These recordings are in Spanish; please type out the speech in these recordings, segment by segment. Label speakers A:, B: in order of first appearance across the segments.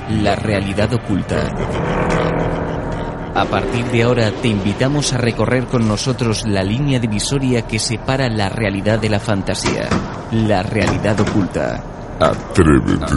A: la realidad oculta. A partir de ahora te invitamos a recorrer con nosotros la línea divisoria que separa la realidad de la fantasía, la realidad oculta.
B: Atrévete.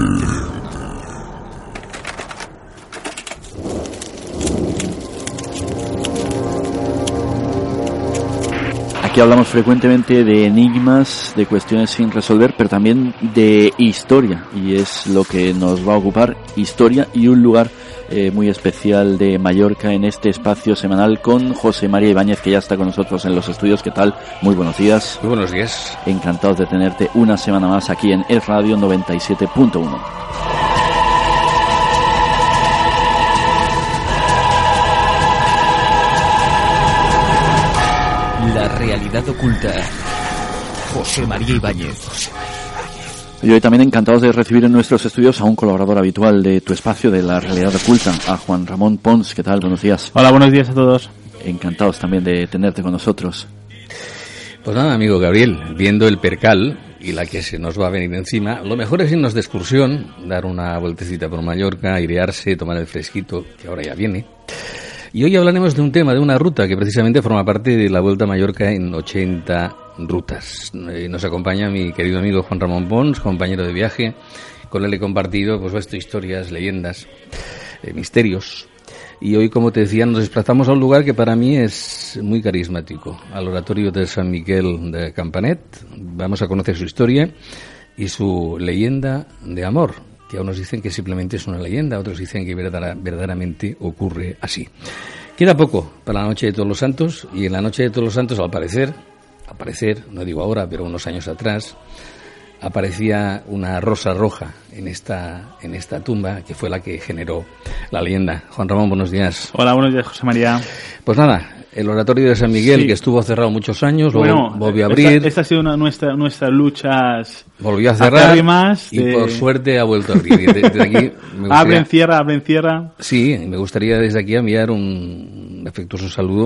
C: Aquí hablamos frecuentemente de enigmas, de cuestiones sin resolver, pero también de historia, y es lo que nos va a ocupar, historia y un lugar muy especial de Mallorca en este espacio semanal con José María Ibáñez, que ya está con nosotros en los estudios. ¿Qué tal? Muy buenos días.
D: Muy buenos días.
C: Encantados de tenerte una semana más aquí en Es Radio 97.1.
A: La realidad oculta. José María Ibáñez.
C: Y hoy también encantados de recibir en nuestros estudios a un colaborador habitual de tu espacio de la realidad oculta, a Juan Ramón Pons. ¿Qué tal? Buenos días.
E: Hola, buenos días a todos.
C: Encantados también de tenerte con nosotros.
D: Pues nada, amigo Gabriel, viendo el percal y la que se nos va a venir encima, lo mejor es irnos de excursión, dar una vueltecita por Mallorca, airearse, tomar el fresquito, que ahora ya viene. Y hoy hablaremos de un tema, de una ruta que precisamente forma parte de la Vuelta a Mallorca en 80 rutas. Nos acompaña mi querido amigo Juan Ramón Pons, compañero de viaje. Con él he compartido pues historias, leyendas, misterios. Y hoy, como te decía, nos desplazamos a un lugar que para mí es muy carismático, al Oratorio de San Miquel de Campanet. Vamos a conocer su historia y su leyenda de amor, que unos dicen que simplemente es una leyenda, otros dicen que verdaderamente ocurre así. Queda poco para la Noche de Todos los Santos, y en la Noche de Todos los Santos, al parecer, no digo ahora, pero unos años atrás, aparecía una rosa roja en esta tumba, que fue la que generó la leyenda. Juan Ramón, buenos días.
E: Hola, buenos días, José María.
D: Pues nada, el Oratorio de San Miguel, sí, que estuvo cerrado muchos años, luego volvió a abrir.
E: Esta ha sido nuestras luchas.
D: Volvió a cerrar y por suerte ha vuelto a abrir. Desde aquí
E: abren, cierra.
D: Sí, me gustaría desde aquí enviar un afectuoso saludo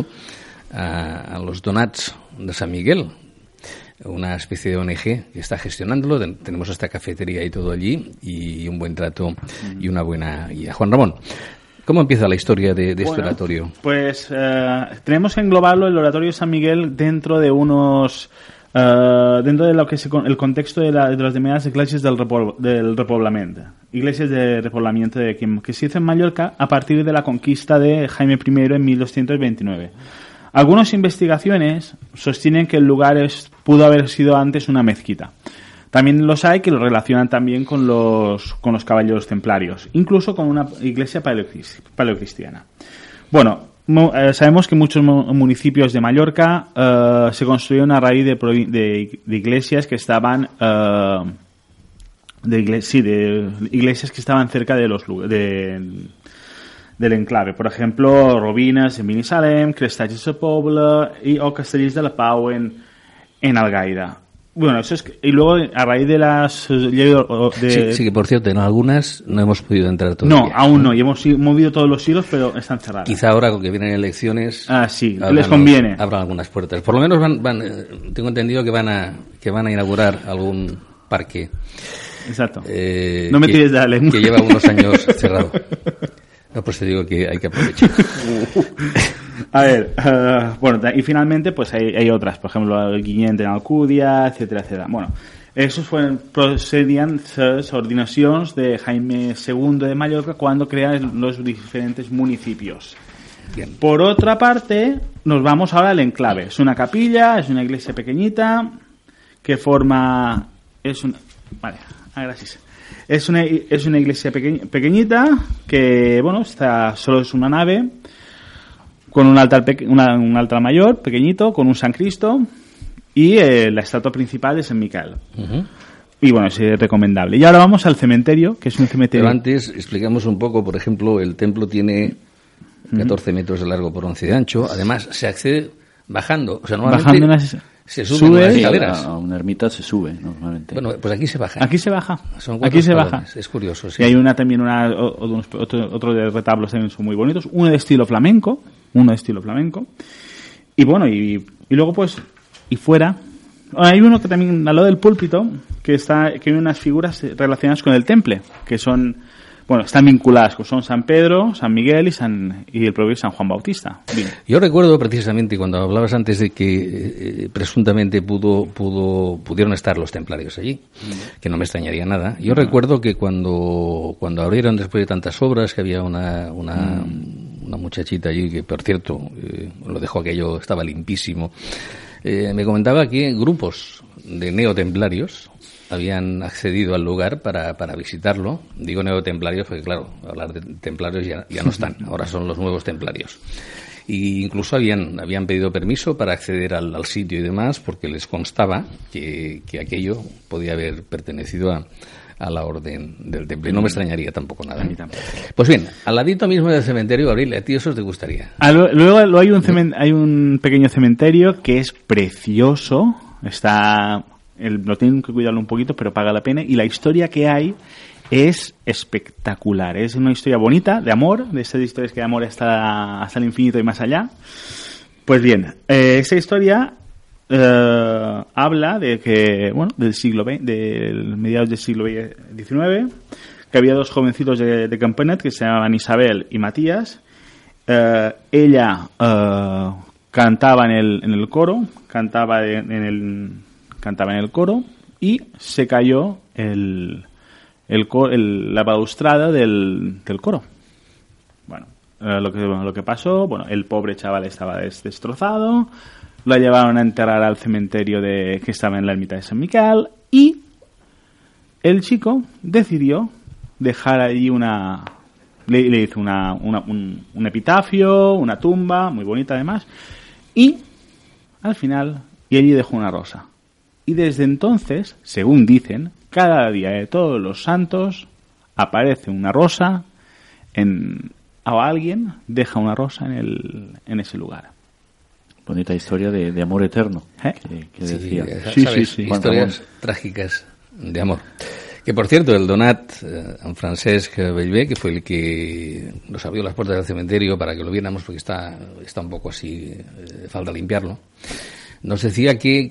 D: a los Donats de San Miguel, una especie de ONG que está gestionándolo. Tenemos esta cafetería y todo allí, y un buen trato y una buena guía. Juan Ramón, ¿cómo empieza la historia de este oratorio?
E: Pues tenemos que englobarlo, el Oratorio de San Miguel, dentro de dentro de lo que es el contexto de las denominadas iglesias del repoblamiento. Iglesias de repoblamiento que se hizo en Mallorca a partir de la conquista de Jaime I en 1229. Algunas investigaciones sostienen que el lugar pudo haber sido antes una mezquita. También los hay que lo relacionan también con los caballeros templarios, incluso con una iglesia paleocristiana. Bueno, sabemos que muchos municipios de Mallorca se construyeron a raíz de iglesias que estaban de iglesias que estaban cerca de los del enclave. Por ejemplo, Robines en Binissalem, Crestatges de Pobla o Castellers de la Pau en Algaida. Bueno, eso es y luego a raíz de las
D: sí, que por cierto, en algunas no hemos podido entrar todavía.
E: No, aún no, y hemos movido todos los hilos, pero están cerradas.
D: Quizá ahora con que vienen elecciones,
E: sí, les conviene.
D: Abran algunas puertas. Por lo menos tengo entendido que van a inaugurar algún parque.
E: Exacto. No me tires de la lengua.
D: Que lleva unos años cerrado. No, pues te digo que hay que aprovechar.
E: A ver, y finalmente pues hay otras, por ejemplo el Guiñent en Alcúdia, etcétera, etcétera. Bueno, esos procedían las ordenaciones de Jaime II de Mallorca cuando crean los diferentes municipios.
D: Bien. Por
E: otra parte, nos vamos ahora al enclave. Es una capilla, es una iglesia pequeñita que forma... gracias. Es una iglesia pequeñita que, solo es una nave con un altar mayor pequeñito, con un San Cristo y la estatua principal de San Miquel. Uh-huh. Y es recomendable. Y ahora vamos al cementerio, que es un cementerio.
D: Pero antes explicamos un poco, por ejemplo, el templo tiene 14 metros de largo por 11 de ancho. Además, se accede bajando. O sea, normalmente se sube unas escaleras.
C: A una ermita se sube normalmente.
D: Bueno, pues aquí se baja.
E: Aquí se baja.
D: Son 4 escalones. Es curioso, sí.
E: Y hay otro de retablos también son muy bonitos. Uno de estilo flamenco. Y luego y fuera hay uno que también al lado del púlpito que hay unas figuras relacionadas con el temple, que son bueno, están vinculadas, que son San Pedro, San Miguel y el propio San Juan Bautista. Bien.
D: Yo recuerdo precisamente cuando hablabas antes de que presuntamente pudieron estar los templarios allí, que no me extrañaría nada. Yo recuerdo que cuando abrieron después de tantas obras, que había una muchachita allí que, por cierto, lo dejó aquello, estaba limpísimo, me comentaba que grupos de neotemplarios habían accedido al lugar para visitarlo. Digo neotemplarios porque, claro, hablar de templarios ya no están, ahora son los nuevos templarios. Y incluso habían pedido permiso para acceder al sitio y demás, porque les constaba que aquello podía haber pertenecido a la orden del Temple. Y no me extrañaría tampoco nada. Pues bien, al ladito mismo del cementerio, Gabriel, ¿a ti eso te gustaría?
E: Luego hay un pequeño cementerio que es precioso, lo tienen que cuidarlo un poquito, pero paga la pena, y la historia que hay es espectacular. Es una historia bonita, de amor, de esas historias que de amor hasta el infinito y más allá. Pues bien, esa historia habla de que, bueno, del mediados del siglo XIX, que había dos jovencitos de Campanet que se llamaban Isabel y Matías. Ella cantaba en el coro, cantaba en el coro, y se cayó la balaustrada del coro. Bueno, lo que pasó, bueno, el pobre chaval estaba destrozado, lo llevaron a enterrar al cementerio que estaba en la ermita de San Miquel, y el chico decidió dejar allí le hizo un epitafio, una tumba muy bonita además, y al final allí dejó una rosa. Y desde entonces, según dicen, cada día de todos los santos aparece una rosa o alguien deja una rosa en ese lugar.
C: Bonita historia de amor eterno, que decía.
D: Sí. Historias trágicas de amor. Que, por cierto, el donat Francesc Bellver, que fue el que nos abrió las puertas del cementerio para que lo viéramos, porque está un poco así, falta limpiarlo, nos decía que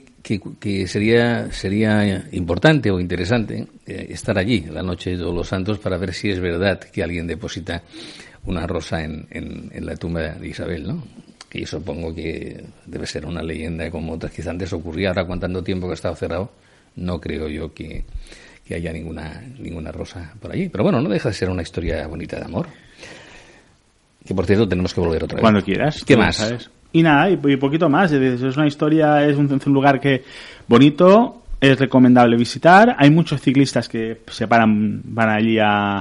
D: sería importante o interesante estar allí la noche de Todos los Santos para ver si es verdad que alguien deposita una rosa en la tumba de Isabel, ¿no? Y supongo que debe ser una leyenda como otras que antes ocurría. Ahora, con tanto tiempo que ha estado cerrado, no creo yo que haya ninguna rosa por allí. Pero bueno, no deja de ser una historia bonita de amor. Que, por cierto, tenemos que volver otra vez.
E: Cuando quieras.
D: ¿Qué más?
E: ¿Sabes? Y nada, y poquito más. Es una historia, es un lugar que bonito, es recomendable visitar. Hay muchos ciclistas que van allí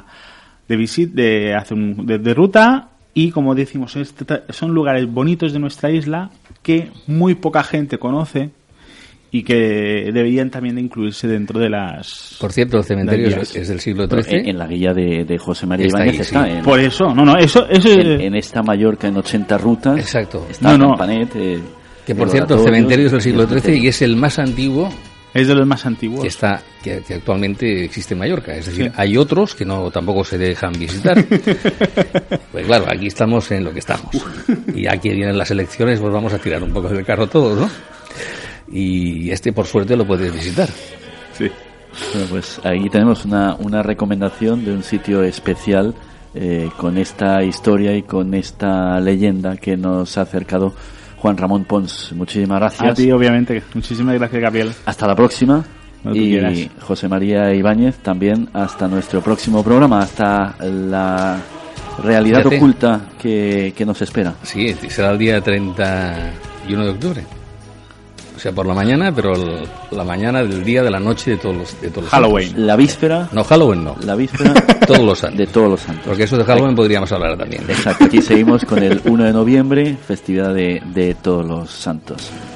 E: de ruta, y como decimos, son lugares bonitos de nuestra isla que muy poca gente conoce y que deberían también de incluirse dentro de las...
D: Por cierto, el cementerio es del siglo XIII.
C: En la guía de José María Ibáñez está. Sí.
E: Por eso, eso
C: en esta Mallorca en 80 rutas.
D: Exacto.
C: Está Campanet,
D: que por cierto, el cementerio es del siglo XIII y es el más antiguo.
E: Es de los más antiguos.
D: Que actualmente existe en Mallorca. Es decir, hay otros que tampoco se dejan visitar. Pues claro, aquí estamos en lo que estamos. Y ya que vienen las elecciones, pues vamos a tirar un poco del carro todos, ¿no? Y por suerte lo puedes visitar.
E: Sí.
C: Bueno, pues ahí tenemos una recomendación de un sitio especial con esta historia y con esta leyenda que nos ha acercado Juan Ramón Pons. Muchísimas gracias.
E: A ti, obviamente. Muchísimas gracias, Gabriel.
C: Hasta la próxima.
E: Y quieras.
C: José María Ibáñez también hasta nuestro próximo programa, hasta la realidad oculta que nos espera.
D: Sí, será el día 31 de octubre. O sea, por la mañana, pero la mañana del día de la noche de todos los
E: Halloween.
C: Santos. La víspera.
D: No, Halloween no.
C: La víspera
D: todos los santos.
C: De todos los santos.
D: Porque eso de Halloween podríamos hablar también.
C: Exacto. Aquí seguimos con el 1 de noviembre, festividad de todos los santos.